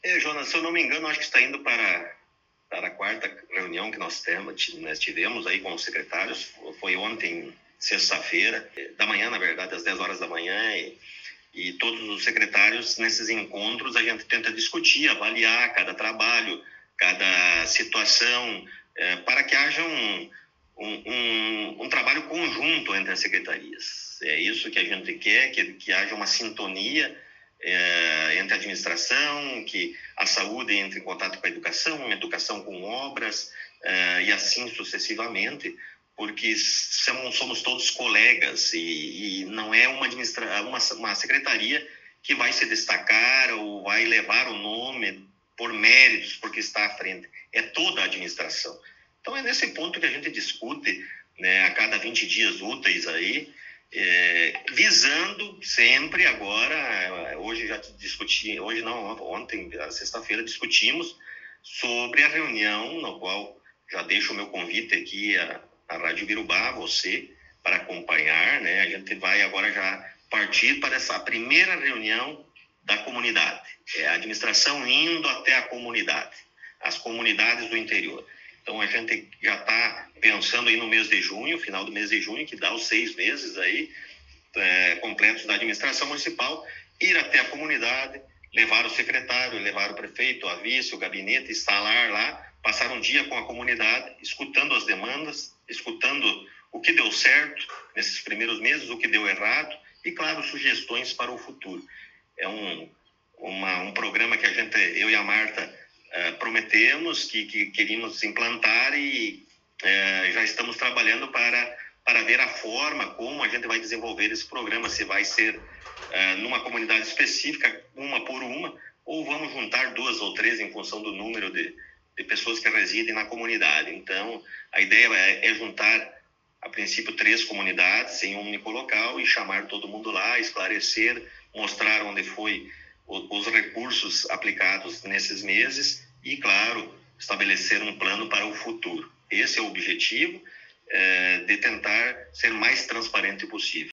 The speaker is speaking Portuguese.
Jonas, se eu não me engano, acho que está indo para a quarta reunião que nós tivemos aí com os secretários. Foi ontem, sexta-feira, da manhã, na verdade, às 10 horas da manhã, e todos os secretários, nesses encontros, a gente tenta discutir, avaliar cada trabalho, cada situação, para que haja um trabalho conjunto entre as secretarias. É isso que a gente quer, que haja uma sintonia entre a administração, que a saúde entre em contato com a educação com obras, e assim sucessivamente, porque somos todos colegas e não é uma secretaria que vai se destacar ou vai levar o nome por méritos, porque está à frente. É toda a administração. Então é nesse ponto que a gente discute, né, a cada 20 dias úteis aí, visando sempre agora, hoje já discuti, hoje não, ontem, sexta-feira, discutimos sobre a reunião, no qual já deixo o meu convite aqui à Rádio Birubá, você, para acompanhar, né? A gente vai agora já partir para essa primeira reunião da comunidade, a administração indo até a comunidade, as comunidades do interior. Então, a gente já está pensando aí no mês de junho, final do mês de junho, que dá os 6 meses aí, completos da administração municipal, ir até a comunidade, levar o secretário, levar o prefeito, a vice, o gabinete, instalar lá, passar um dia com a comunidade, escutando as demandas, escutando o que deu certo nesses primeiros meses, o que deu errado e, claro, sugestões para o futuro. É um programa que eu e a Marta, prometemos que queríamos implantar e já estamos trabalhando para ver a forma como a gente vai desenvolver esse programa, se vai ser numa comunidade específica, uma por uma, ou vamos juntar 2 ou 3 em função do número de pessoas que residem na comunidade. Então, a ideia é juntar, a princípio, 3 comunidades em um único local e chamar todo mundo lá, esclarecer, mostrar onde foi os recursos aplicados nesses meses e, claro, estabelecer um plano para o futuro. Esse é o objetivo, de tentar ser mais transparente possível.